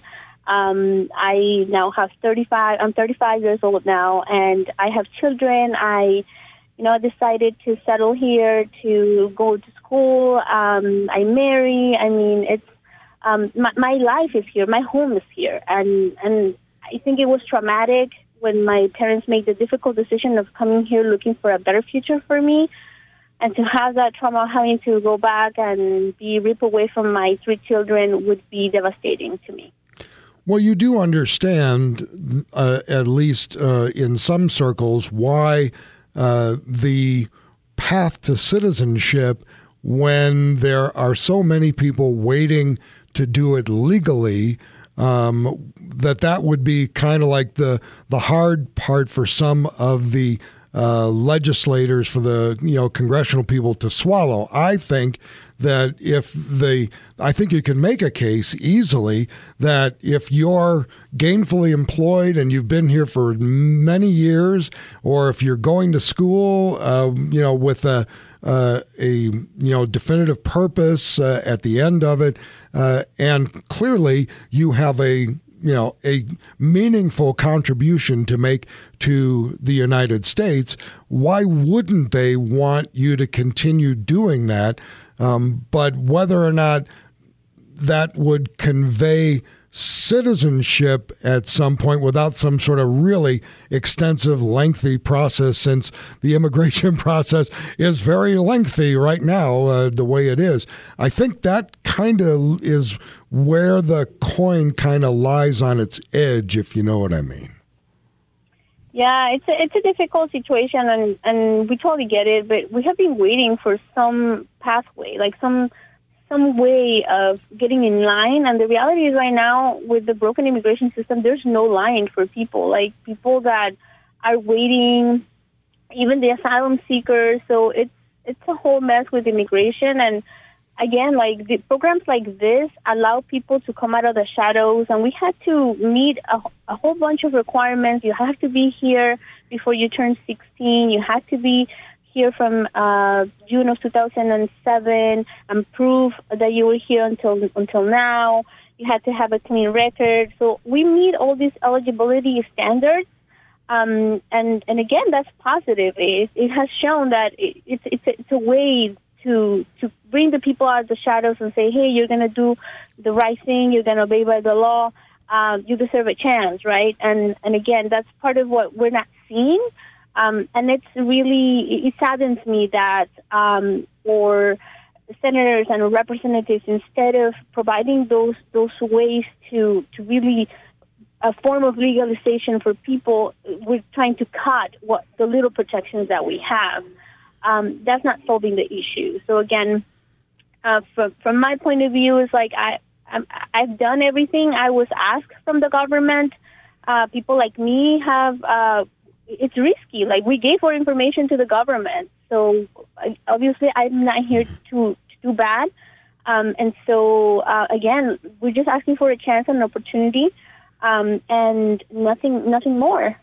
[SPEAKER 3] Um, I now have thirty-five. I'm thirty-five years old now, and I have children. I, you know, decided to settle here, to go to school. Um, I marry. I mean, it's um, my, my life is here. My home is here, and and I think it was traumatic when my parents made the difficult decision of coming here looking for a better future for me. And to have that trauma, having to go back and be ripped away from my three children would be devastating to me.
[SPEAKER 2] Well, you do understand, uh, at least uh, in some circles, why uh, the path to citizenship, when there are so many people waiting to do it legally, um, that that would be kind of like the the hard part for some of the uh, legislators, for the you know congressional people to swallow. I think that if the, I think you can make a case easily that if you're gainfully employed and you've been here for many years, or if you're going to school, uh, you know, with a, uh, a, you know, definitive purpose uh, at the end of it, uh, and clearly you have a, you know, a meaningful contribution to make to the United States, why wouldn't they want you to continue doing that? Um, but whether or not that would convey citizenship at some point without some sort of really extensive, lengthy process, since the immigration process is very lengthy right now, uh, the way it is. I think that kind of is where the coin kind of lies on its edge, if you know what I mean.
[SPEAKER 3] Yeah, it's a, it's a difficult situation, and, and we totally get it, but we have been waiting for some pathway, like some some way of getting in line, and the reality is right now, with the broken immigration system, there's no line for people, like people that are waiting, even the asylum seekers, so it's, it's a whole mess with immigration, and again, like the programs like this allow people to come out of the shadows, and we had to meet a, a whole bunch of requirements. You have to be here before you turn sixteen. You have to be here from uh, June of two thousand seven and prove that you were here until until now. You had to have a clean record. So we meet all these eligibility standards. Um, and, and again, that's positive. It, it has shown that it, it's, it's, a, it's a way to to bring the people out of the shadows and say, hey, you're going to do the right thing, you're going to obey by the law, um, you deserve a chance, right? And and again, that's part of what we're not seeing. Um, and it's really, it saddens me that um, for senators and representatives, instead of providing those those ways to, to really a form of legalization for people, we're trying to cut what the little protections that we have. Um, that's not solving the issue. So again, uh, from from my point of view, it's like I I'm, I've done everything I was asked from the government. Uh, people like me have. Uh, it's risky. Like we gave our information to the government, so obviously I'm not here to, to do bad. Um, and so uh, again, we're just asking for a chance and an opportunity, um, and nothing nothing more.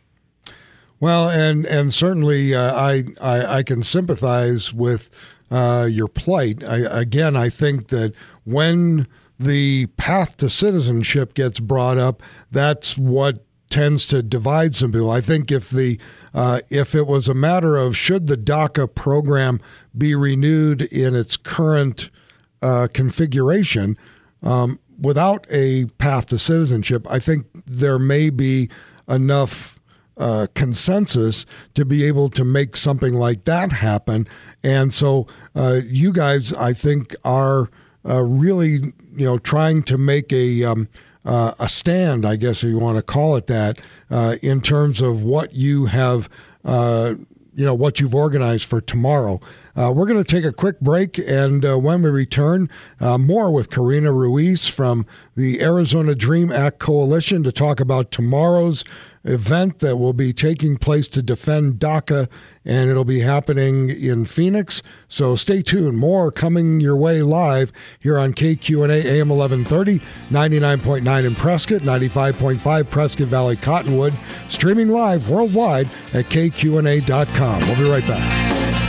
[SPEAKER 2] Well, and and certainly uh, I, I I can sympathize with uh, your plight. I, again, I think that when the path to citizenship gets brought up, that's what tends to divide some people. I think if the uh, if it was a matter of should the DACA program be renewed in its current uh, configuration um, without a path to citizenship, I think there may be enough Uh, consensus to be able to make something like that happen. And so uh, you guys, I think, are uh, really, you know, trying to make a um, uh, a stand, I guess if you want to call it that, uh, in terms of what you have, uh, you know, what you've organized for tomorrow. Uh, we're going to take a quick break, and uh, when we return, uh, more with Karina Ruiz from the Arizona Dream Act Coalition to talk about tomorrow's event that will be taking place to defend DACA, and it'll be happening in Phoenix. So stay tuned. More coming your way live here on K Q N A A M eleven thirty, ninety-nine point nine in Prescott, ninety-five point five Prescott Valley Cottonwood, streaming live worldwide at K Q N A dot com. We'll be right back.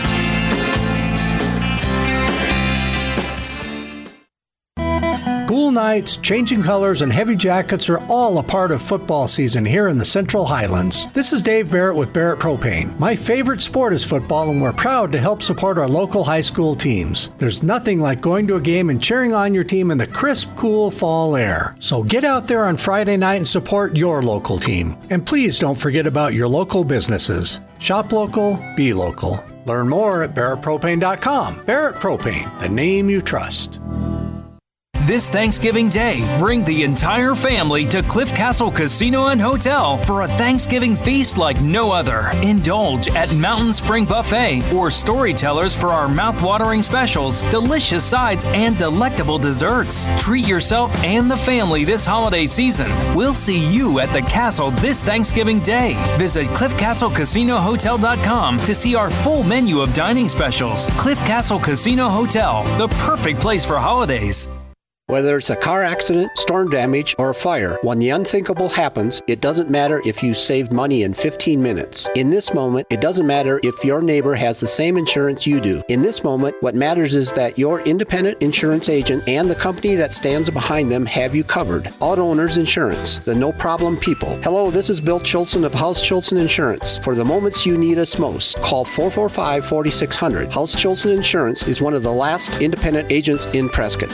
[SPEAKER 13] Cool nights, changing colors, and heavy jackets are all a part of football season here in the Central Highlands. This is Dave Barrett with Barrett Propane. My favorite sport is football, and we're proud to help support our local high school teams. There's nothing like going to a game and cheering on your team in the crisp, cool fall air. So get out there on Friday night and support your local team. And please don't forget about your local businesses. Shop local, be local. Learn more at Barrett Propane dot com. Barrett Propane, the name you trust.
[SPEAKER 7] This Thanksgiving Day, bring the entire family to Cliff Castle Casino and Hotel for a Thanksgiving feast like no other. Indulge at Mountain Spring Buffet or Storytellers for our mouth-watering specials, delicious sides, and delectable desserts. Treat yourself and the family this holiday season. We'll see you at the castle this Thanksgiving Day. Visit cliff castle casino hotel dot com to see our full menu of dining specials. Cliff Castle Casino Hotel, the perfect place for holidays.
[SPEAKER 9] Whether it's a car accident, storm damage, or a fire, when the unthinkable happens, it doesn't matter if you saved money in fifteen minutes. In this moment, it doesn't matter if your neighbor has the same insurance you do. In this moment, what matters is that your independent insurance agent and the company that stands behind them have you covered. Auto Owners Insurance, the no-problem people. Hello, this is Bill Chilson of House Chilson Insurance. For the moments you need us most, call four four five, four six zero zero. House Chilson Insurance is one of the last independent agents in Prescott.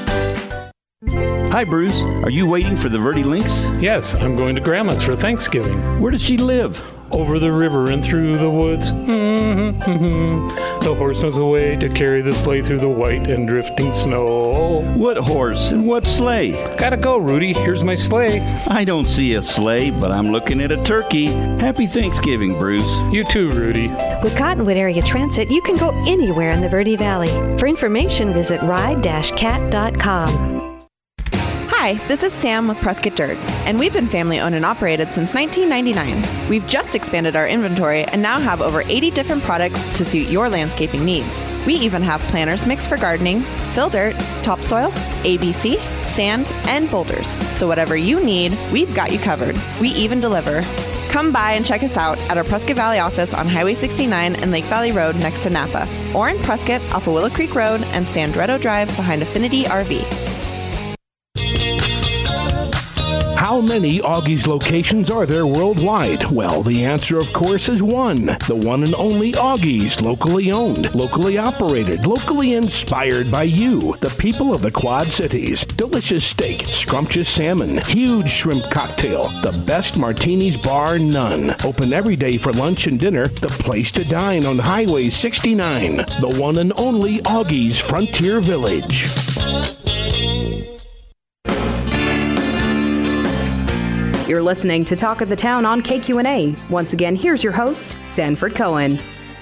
[SPEAKER 10] Hi, Bruce. Are you waiting for the Verde Lynx?
[SPEAKER 24] Yes, I'm going to Grandma's for Thanksgiving.
[SPEAKER 10] Where does she live?
[SPEAKER 24] Over the river and through the woods. The horse knows the way to carry the sleigh through the white and drifting snow.
[SPEAKER 10] What horse and what sleigh?
[SPEAKER 24] Gotta go, Rudy. Here's my sleigh.
[SPEAKER 10] I don't see a sleigh, but I'm looking at a turkey. Happy Thanksgiving, Bruce.
[SPEAKER 24] You too, Rudy.
[SPEAKER 11] With Cottonwood Area Transit, you can go anywhere in the Verde Valley. For information, visit ride dash cat dot com.
[SPEAKER 25] Hi, this is Sam with Prescott Dirt, and we've been family owned and operated since nineteen ninety-nine. We've just expanded our inventory and now have over eighty different products to suit your landscaping needs. We even have planters mixed for gardening, fill dirt, topsoil, A B C, sand, and boulders. So whatever you need, we've got you covered. We even deliver. Come by and check us out at our Prescott Valley office on Highway sixty-nine and Lake Valley Road next to Napa, or in Prescott off of Willow Creek Road and Sandretto Drive behind Affinity R V.
[SPEAKER 20] How many Augie's locations are there worldwide? Well, the answer, of course, is one. The one and only Augie's, locally owned, locally operated, locally inspired by you, the people of the Quad Cities. Delicious steak, scrumptious salmon, huge shrimp cocktail, the best martinis bar none. Open every day for lunch and dinner, the place to dine on Highway sixty-nine. The one and only Augie's Frontier Village.
[SPEAKER 1] You're listening to Talk of the Town on K Q N A. Once again, here's your host, Sanford Cohen.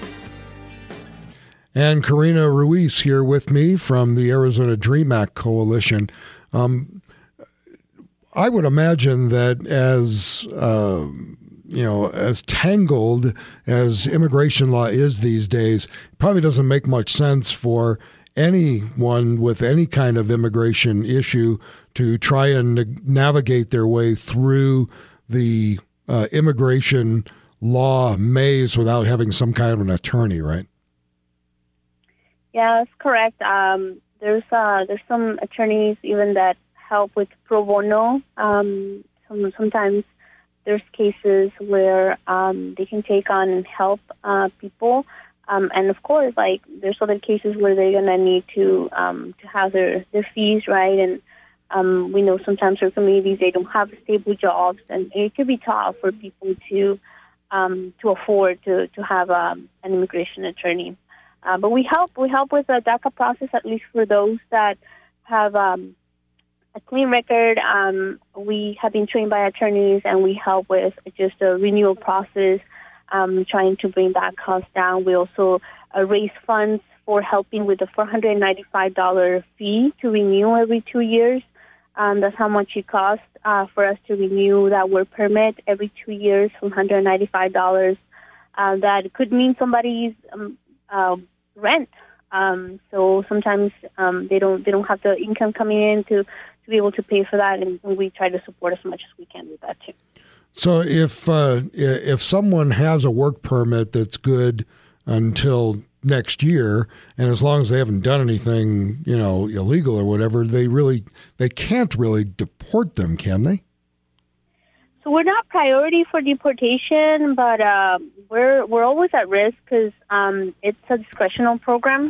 [SPEAKER 2] And Karina Ruiz here with me from the Arizona Dream Act Coalition. Um, I would imagine that as, uh, you know, as tangled as immigration law is these days, it probably doesn't make much sense for anyone with any kind of immigration issue to try and navigate their way through the uh, immigration law maze without having some kind of an attorney, right?
[SPEAKER 3] Yeah, that's correct. Um, there's uh, there's some attorneys even that help with pro bono. Um, some, sometimes there's cases where um, they can take on and help uh, people. Um, and of course, like there's other cases where they're gonna need to um, to have their, their fees, right? And um, we know sometimes for communities they don't have stable jobs, and it could be tough for people to um, to afford to to have um, an immigration attorney. Uh, but we help we help with the DACA process, at least for those that have um, a clean record. Um, we have been trained by attorneys, and we help with just a renewal process. Um, trying to bring that cost down. We also uh, raise funds for helping with the four hundred ninety-five dollars fee to renew every two years. Um, that's how much it costs uh, for us to renew that work permit every two years for one hundred ninety-five dollars. Uh, that could mean somebody's um, uh, rent. Um, so sometimes um, they don't they don't have the income coming in to, to be able to pay for that, and we try to support as much as we can with that too.
[SPEAKER 2] So if uh, if someone has a work permit that's good until next year, and as long as they haven't done anything, you know, illegal or whatever, they really they can't really deport them, can they?
[SPEAKER 3] So we're not priority for deportation, but uh, we're we're always at risk because um, it's a discretional program.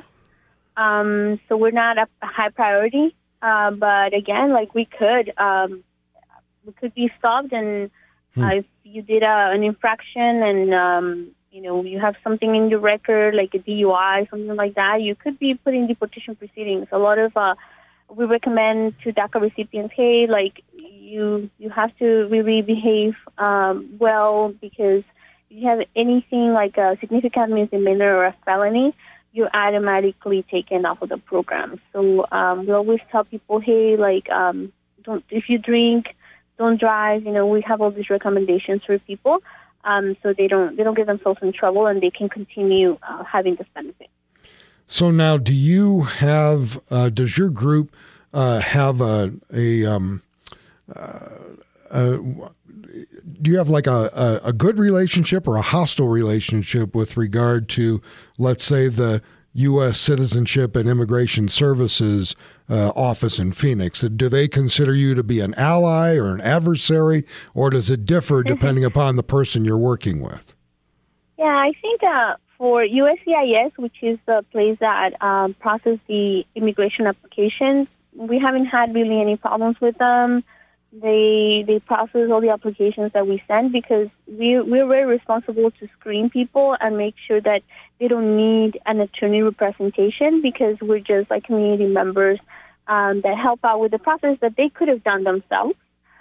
[SPEAKER 3] Um, so we're not a high priority, uh, but again, like we could um, we could be stopped, and uh, hmm. if you did a, an infraction and um, you know, you have something in your record, like a D U I, something like that, you could be put in deportation proceedings. A lot of, uh, we recommend to DACA recipients, hey, like, you you have to really behave um, well, because if you have anything like a significant misdemeanor or a felony, you're automatically taken off of the program. So um, we always tell people, hey, like, um, don't if you drink, don't drive. You know, we have all these recommendations for people. Um, so they don't they don't get themselves in trouble, and they can continue uh, having this benefit.
[SPEAKER 2] So now, do you have uh, does your group uh, have a a, um, uh, a do you have like a, a, a good relationship or a hostile relationship with regard to, let's say, the U S Citizenship and Immigration Services uh, office in Phoenix? Do they consider you to be an ally or an adversary, or does it differ depending upon the person you're working with?
[SPEAKER 3] Yeah, I think uh, for U S C I S, which is the place that um, processes the immigration applications, we haven't had really any problems with them. They they process all the applications that we send, because we, we're very responsible to screen people and make sure that they don't need an attorney representation, because we're just like community members um, that help out with the process that they could have done themselves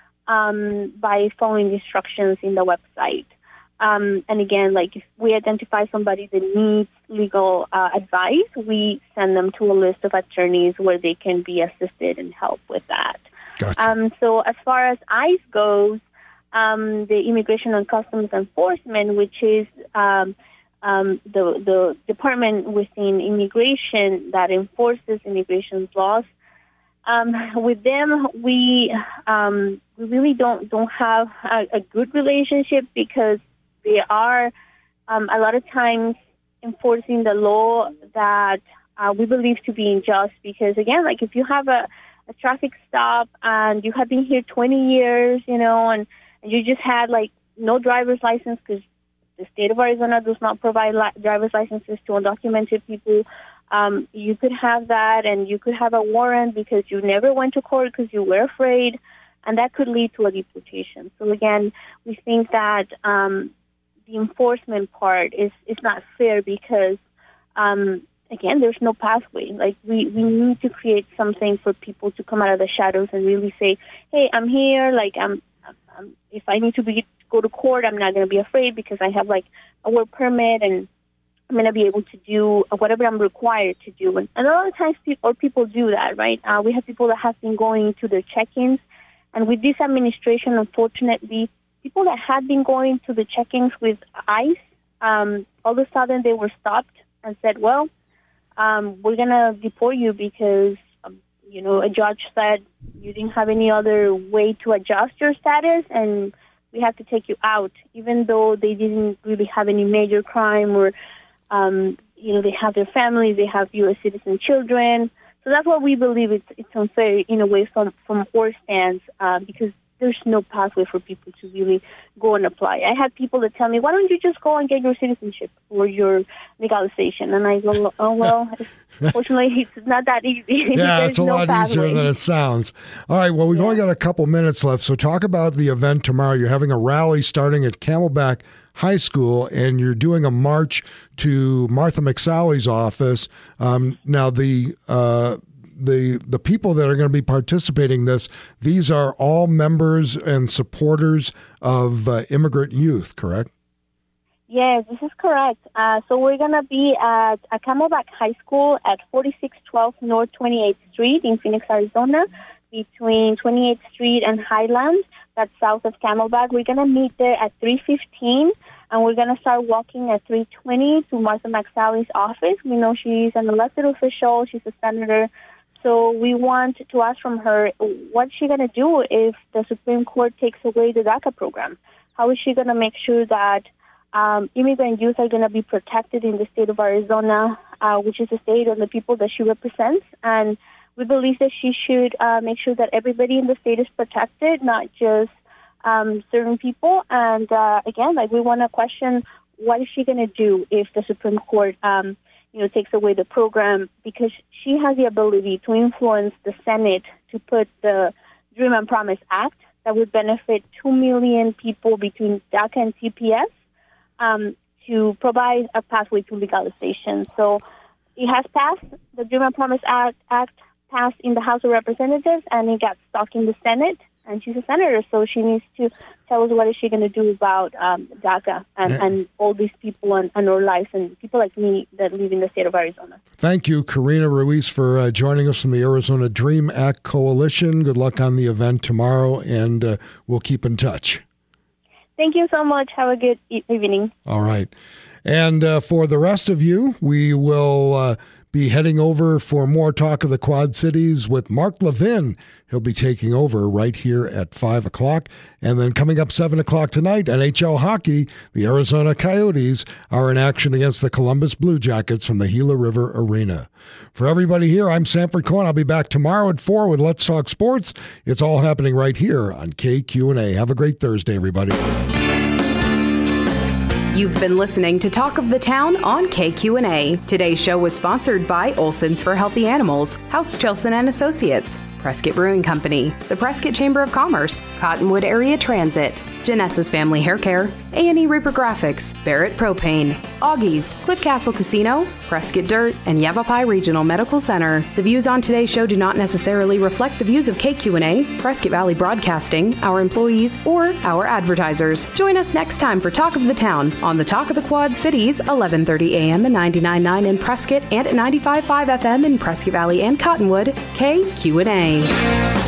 [SPEAKER 3] um, by following instructions in the website. Um, and again, like if we identify somebody that needs legal uh, advice, we send them to a list of attorneys where they can be assisted and help with that.
[SPEAKER 2] Gotcha.
[SPEAKER 3] Um, so as far as ICE goes, um, the Immigration and Customs Enforcement, which is um, um, the, the department within immigration that enforces immigration laws, um, with them we um, we really don't don't have a, a good relationship, because they are um, a lot of times enforcing the law that uh, we believe to be unjust. Because again, like if you have a a traffic stop and you have been here twenty years, you know, and, and you just had like no driver's license, because the state of Arizona does not provide li- driver's licenses to undocumented people. Um, you could have that, and you could have a warrant because you never went to court because you were afraid, and that could lead to a deportation. So again, we think that um, the enforcement part is, is not fair, because um, again, there's no pathway. Like we, we need to create something for people to come out of the shadows and really say, hey, I'm here. Like I'm, I'm if I need to be go to court, I'm not going to be afraid, because I have like a work permit, and I'm going to be able to do whatever I'm required to do. And, and a lot of times people, or people do that, right? Uh, we have people that have been going to their check-ins. And with this administration, unfortunately, people that had been going to the check-ins with ICE, um, all of a sudden they were stopped and said, well, Um, we're going to deport you because, um, you know, a judge said you didn't have any other way to adjust your status, and we have to take you out, even though they didn't really have any major crime, or, um, you know, they have their families, they have U S citizen children. So that's what we believe it's, it's unfair in a way from, from our stance, uh, because there's no pathway for people to really go and apply. I had people that tell me, why don't you just go and get your citizenship or your legalization? And I go, oh, well, unfortunately, it's not that easy.
[SPEAKER 2] Yeah, it's a
[SPEAKER 3] no
[SPEAKER 2] lot
[SPEAKER 3] pathway.
[SPEAKER 2] easier than it sounds. All right, well, we've yeah. only got a couple minutes left, so talk about the event tomorrow. You're having a rally starting at Camelback High School, and you're doing a march to Martha McSally's office. Um, now, the... Uh, The the people that are going to be participating in this, these are all members and supporters of uh, immigrant youth, correct?
[SPEAKER 3] Yes, this is correct. Uh, so we're going to be at a Camelback High School at forty-six twelve North twenty-eighth Street in Phoenix, Arizona. between twenty-eighth Street and Highland. That's south of Camelback. We're going to meet there at three fifteen, and we're going to start walking at three twenty to Martha McSally's office. We know she's an elected official. She's a senator. So we want to ask from her, what's she going to do if the Supreme Court takes away the DACA program? How is she going to make sure that um, immigrant youth are going to be protected in the state of Arizona, uh, which is the state and the people that she represents? And we believe that she should uh, make sure that everybody in the state is protected, not just um, certain people. And uh, again, like we want to question, what is she going to do if the Supreme Court, um, you know, takes away the program? Because she has the ability to influence the Senate to put the Dream and Promise Act that would benefit two million people between DACA and T P S um, to provide a pathway to legalization. So it has passed. The Dream and Promise Act, Act passed in the House of Representatives, and it got stuck in the Senate. And she's a senator, so she needs to tell us what is she going to do about um, DACA and,
[SPEAKER 2] Yeah.
[SPEAKER 3] and all these people and, and our lives and people like me that live in the state of Arizona.
[SPEAKER 2] Thank you, Karina Ruiz, for uh, joining us from the Arizona Dream Act Coalition. Good luck on the event tomorrow, and uh, we'll keep in touch.
[SPEAKER 3] Thank you so much. Have a good e- evening.
[SPEAKER 2] All right. And uh, for the rest of you, we will uh, be heading over for more Talk of the Quad Cities with Mark Levin. He'll be taking over right here at five o'clock. And then coming up seven o'clock tonight, N H L hockey, the Arizona Coyotes are in action against the Columbus Blue Jackets from the Gila River Arena. For everybody here, I'm Sanford Cohen. I'll be back tomorrow at four with Let's Talk Sports. It's all happening right here on K Q and A. Have a great Thursday, everybody.
[SPEAKER 1] You've been listening to Talk of the Town on K Q and A. Today's show was sponsored by Olson's for Healthy Animals, House Chilson and Associates, Prescott Brewing Company, the Prescott Chamber of Commerce, Cottonwood Area Transit, Genesis Family Hair Care, A and E Reaper Graphics, Barrett Propane, Augie's, Cliff Castle Casino, Prescott Dirt, and Yavapai Regional Medical Center. The views on today's show do not necessarily reflect the views of K Q and A, Prescott Valley Broadcasting, our employees, or our advertisers. Join us next time for Talk of the Town on the Talk of the Quad Cities, eleven thirty a.m. and ninety-nine point nine in Prescott and at ninety-five point five F M in Prescott Valley and Cottonwood, K Q and A.